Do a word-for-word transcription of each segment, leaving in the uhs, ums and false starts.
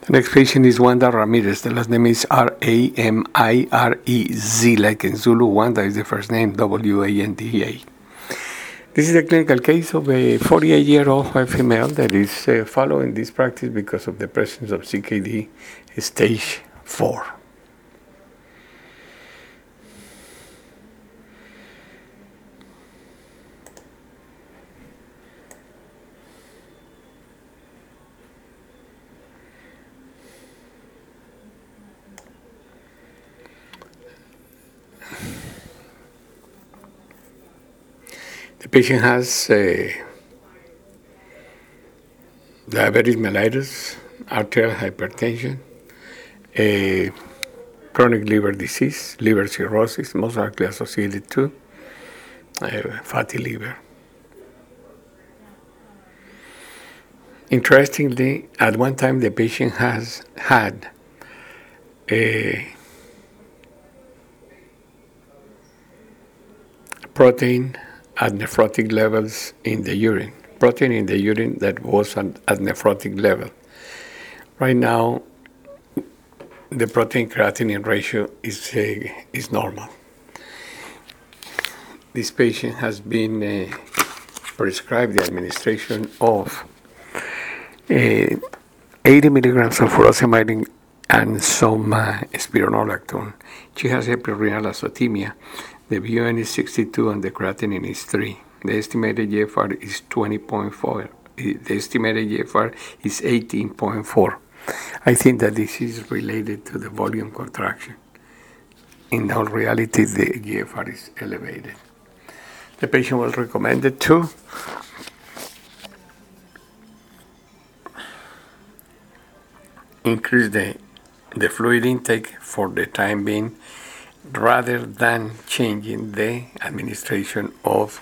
The next patient is Wanda Ramirez. The last name is R A M I R E Z, like in Zulu. Wanda is the first name, W A N D A. This is a clinical case of a forty-eight-year-old white female that is uh, following this practice because of the presence of C K D stage four. The patient has uh, diabetes mellitus, arterial hypertension, uh, chronic liver disease, liver cirrhosis, most likely associated to uh, fatty liver. Interestingly, at one time the patient has had a protein at nephrotic levels in the urine, protein in the urine that was at, at nephrotic level. Right now, the protein creatinine ratio is uh, is normal. This patient has been uh, prescribed the administration of uh, eighty milligrams of furosemide and some uh, spironolactone. She has epirenal azotemia. The B U N is sixty-two and the creatinine is three. The estimated G F R is twenty point four. The estimated G F R is eighteen point four. I think that this is related to the volume contraction. In all reality, the G F R is elevated. The patient was recommended to increase the, the fluid intake for the time being rather than changing the administration of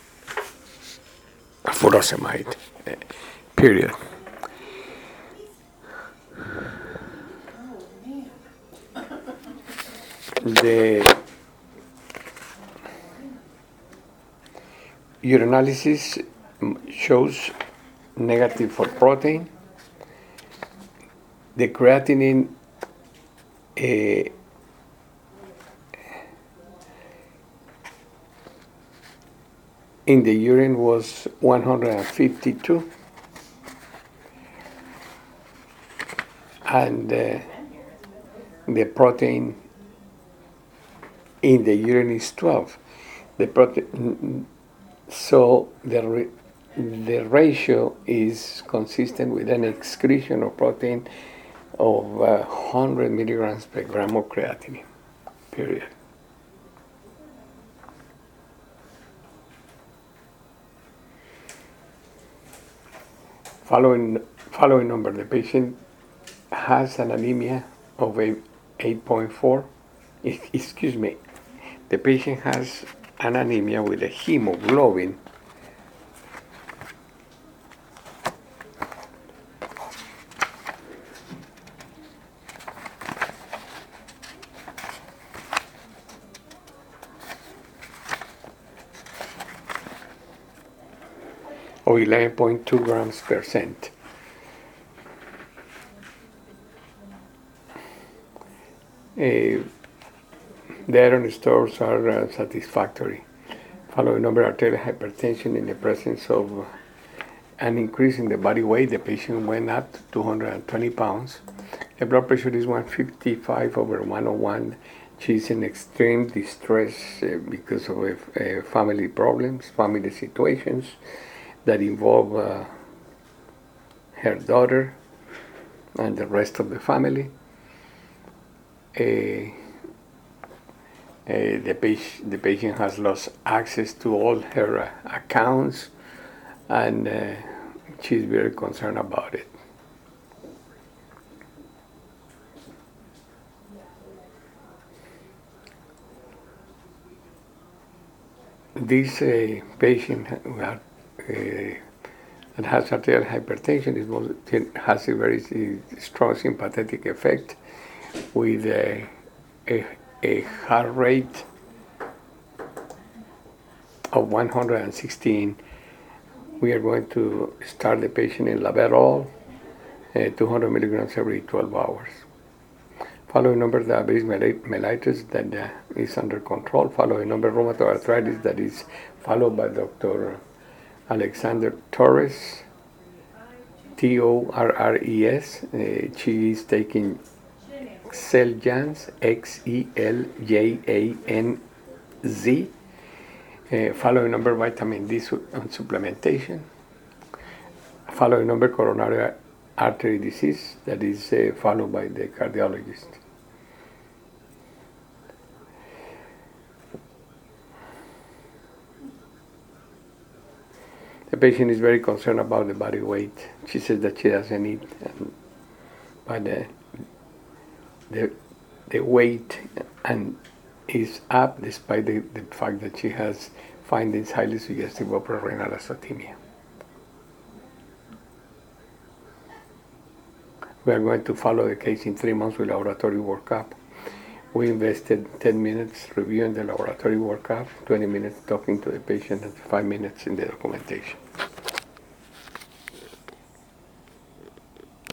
furosemide, uh, period. The urinalysis shows negative for protein. The creatinine uh, in the urine was one hundred fifty-two, and uh, the protein in the urine is twelve. The protein, so the re, the ratio is consistent with an excretion of protein of uh, one hundred milligrams per gram of creatinine, period. Following, following number, the patient has an anemia of eight point four. Excuse me. The patient has an anemia with a hemoglobin of eleven point two grams per cent. Uh, the iron stores are uh, satisfactory. Following number, arterial hypertension in the presence of an increase in the body weight, the patient went up to two hundred twenty pounds. The blood pressure is one fifty-five over one oh one. She's in extreme distress uh, because of uh, family problems, family situations that involve uh, her daughter and the rest of the family. Uh, uh, the, patient, the patient has lost access to all her uh, accounts, and uh, she's very concerned about it. This uh, patient who had, uh, that has arterial hypertension is most, has a very strong sympathetic effect with a, a, a heart rate of one hundred sixteen. We are going to start the patient in labetalol uh, two hundred milligrams every twelve hours. Following number diabetes mellitus that uh, is under control. Following number rheumatoid arthritis that is followed by Doctor Alexander Torres, T O R R E S. Uh, she is taking Xeljanz, X E L J A N Z. Uh, following number vitamin D su- supplementation. Following number coronary artery disease that is uh, followed by the cardiologist. The patient is very concerned about the body weight. She says that she doesn't eat, and, but uh, the the weight and is up despite the, the fact that she has findings highly suggestive of renal azotemia. We are going to follow the case in three months with laboratory workup. We invested ten minutes reviewing the laboratory workup, twenty minutes talking to the patient, and five minutes in the documentation.